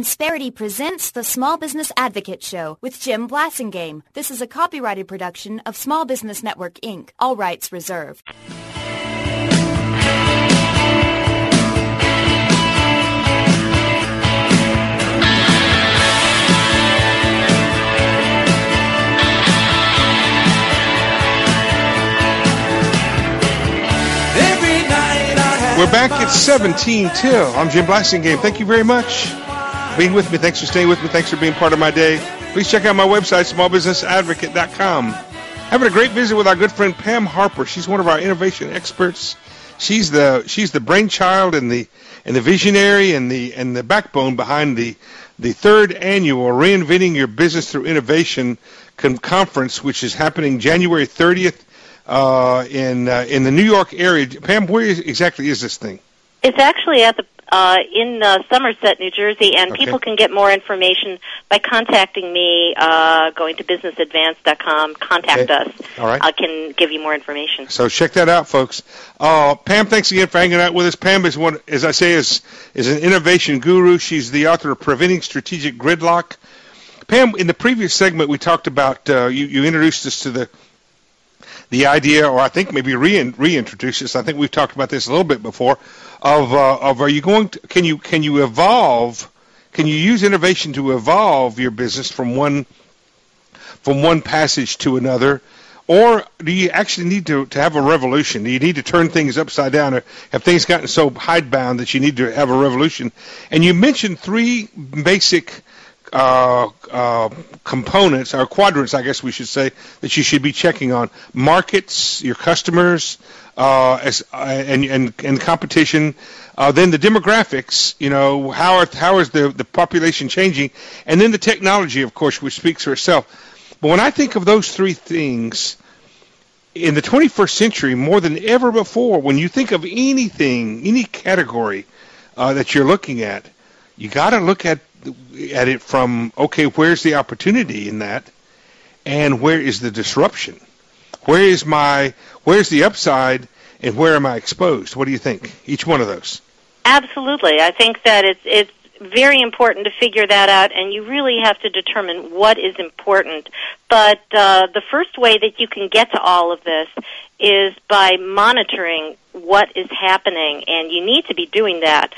Insperity presents the Small Business Advocate Show with Jim Blasingame. This is a copyrighted production of Small Business Network, Inc. All rights reserved. We're back at 17 till. I'm Jim Blasingame. Thank you very much for being with me. Thanks for staying with me. Thanks for being part of my day. Please check out my website, smallbusinessadvocate.com. Having a great visit with our good friend Pam Harper. She's one of our innovation experts. She's the brainchild and the visionary and the backbone behind the third annual Reinventing Your Business Through Innovation conference, which is happening January 30th. In the New York area. Pam, where exactly is this thing? It's actually at the in Somerset, New Jersey, and people can get more information by contacting me, going to businessadvance.com. Contact us. All right. I can give you more information. So check that out, folks. Pam, thanks again for hanging out with us. Pam is one, as I say, is an innovation guru. She's the author of Preventing Strategic Gridlock. Pam, in the previous segment, we talked about you introduced us to the idea, or I think maybe reintroduce us. I think we've talked about this a little bit before. Of are you going to can you evolve? Can you use innovation to evolve your business from one passage to another, or do you actually need to have a revolution? Do you need to turn things upside down, or have things gotten so hidebound that you need to have a revolution? And you mentioned three basic components, or quadrants, I guess we should say, that you should be checking on: markets, your customers, and competition. Then the demographics. You know, how is the population changing, and then the technology, of course, which speaks for itself. But when I think of those three things in the 21st century, more than ever before, when you think of anything, any category that you're looking at, you got to look at it from, okay, where's the opportunity in that, and where is the disruption? Where's the upside, and where am I exposed? What do you think? Each one of those. Absolutely. I think that it's very important to figure that out, and you really have to determine what is important. But the first way that you can get to all of this is by monitoring what is happening, and you need to be doing that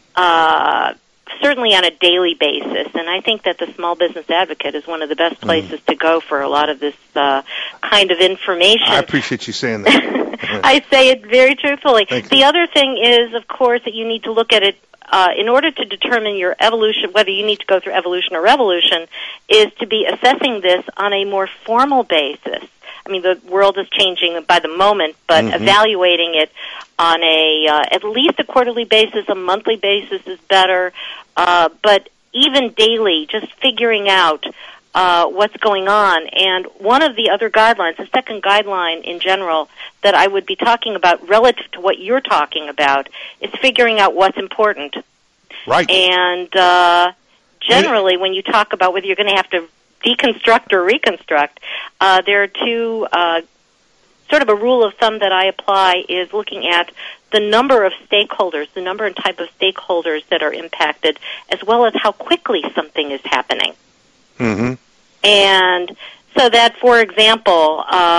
certainly on a daily basis, and I think that the Small Business Advocate is one of the best places to go for a lot of this kind of information. I appreciate you saying that. I say it very truthfully. The other thing is, of course, that you need to look at it in order to determine your evolution, whether you need to go through evolution or revolution, is to be assessing this on a more formal basis. I mean, the world is changing by the moment, but evaluating it on at least a quarterly basis, a monthly basis is better. But even daily, just figuring out what's going on. And one of the other guidelines, the second guideline in general that I would be talking about relative to what you're talking about, is figuring out what's important. Right. And generally, when you talk about whether you're going to have to deconstruct or reconstruct, there are two, sort of a rule of thumb that I apply is looking at the number of stakeholders, the number and type of stakeholders that are impacted, as well as how quickly something is happening. Mm-hmm. And so that, for example,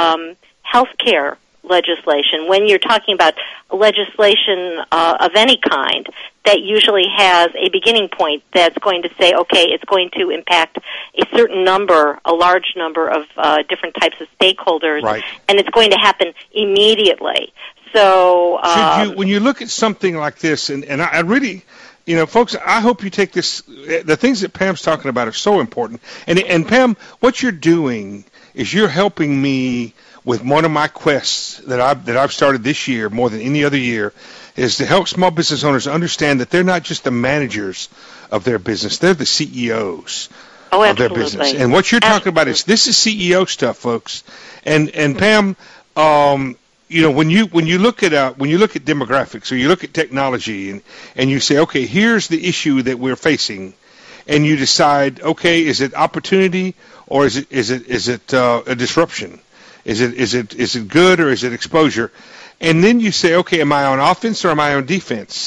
healthcare legislation, when you're talking about legislation of any kind, that usually has a beginning point that's going to say, okay, it's going to impact a certain number, a large number of different types of stakeholders, right, and it's going to happen immediately. So when you look at something like this, and I really, folks, I hope you take this, the things that Pam's talking about are so important. And Pam, what you're doing is you're helping me with one of my quests that I've started this year more than any other year, is to help small business owners understand that they're not just the managers of their business, they're the CEOs of their business. And what you're talking about is, this is CEO stuff, folks. And Pam, when you look at demographics, or you look at technology, and you say, okay, here's the issue that we're facing, and you decide, okay, is it opportunity, or is it a disruption? Is it good, or is it exposure? And then you say, okay, am I on offense or am I on defense?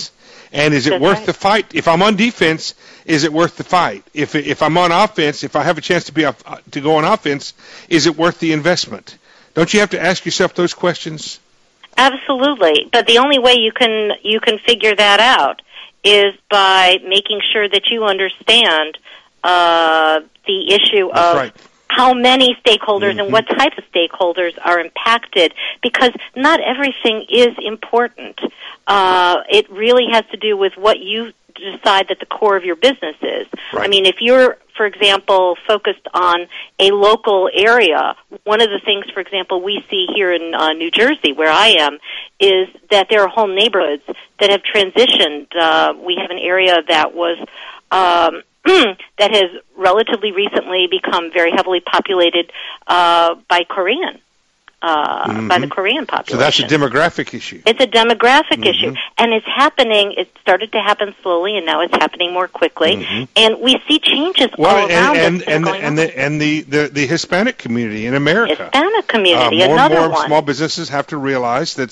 And is it That's worth right. the fight? If I'm on defense, is it worth the fight? If I'm on offense, if I have a chance to go on offense, is it worth the investment? Don't you have to ask yourself those questions? Absolutely. But the only way you can figure that out is by making sure that you understand the issue That's of right. how many stakeholders and what types of stakeholders are impacted, because not everything is important. It really has to do with what you decide that the core of your business is. Right. I mean, if you're, for example, focused on a local area, one of the things, for example, we see here in New Jersey, where I am, is that there are whole neighborhoods that have transitioned. We have an area that was that has relatively recently become very heavily populated by Korean. By the Korean population. So that's a demographic issue. It's a demographic issue, and it's happening. It started to happen slowly, and now it's happening more quickly. And we see changes all around us. And the Hispanic community in America. Hispanic community, more another and more one. small businesses have to realize that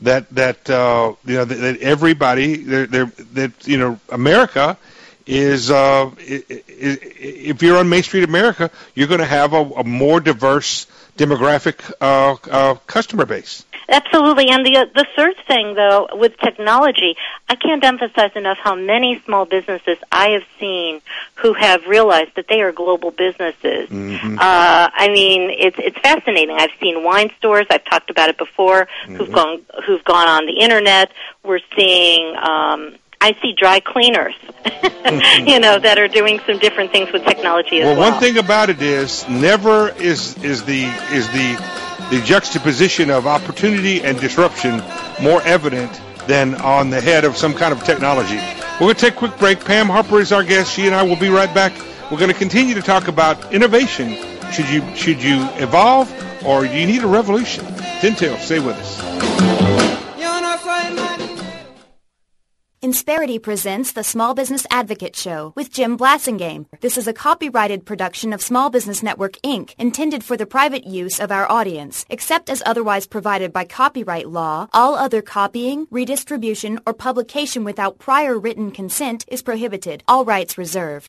everybody, America is if you're on Main Street America, you're going to have a more diverse demographic customer base. Absolutely. And the third thing, though, with technology, I can't emphasize enough how many small businesses I have seen who have realized that they are global businesses. I mean, it's fascinating. I've seen wine stores, I've talked about it before, who've gone on the internet. We're seeing I see dry cleaners, that are doing some different things with technology as well. Well, one thing about it is, never is the juxtaposition of opportunity and disruption more evident than on the head of some kind of technology. We're going to take a quick break. Pam Harper is our guest. She and I will be right back. We're going to continue to talk about innovation. Should you evolve, or do you need a revolution? Tintel, stay with us. Insperity presents the Small Business Advocate Show with Jim Blasingame. This is a copyrighted production of Small Business Network, Inc., intended for the private use of our audience. Except as otherwise provided by copyright law, all other copying, redistribution, or publication without prior written consent is prohibited. All rights reserved.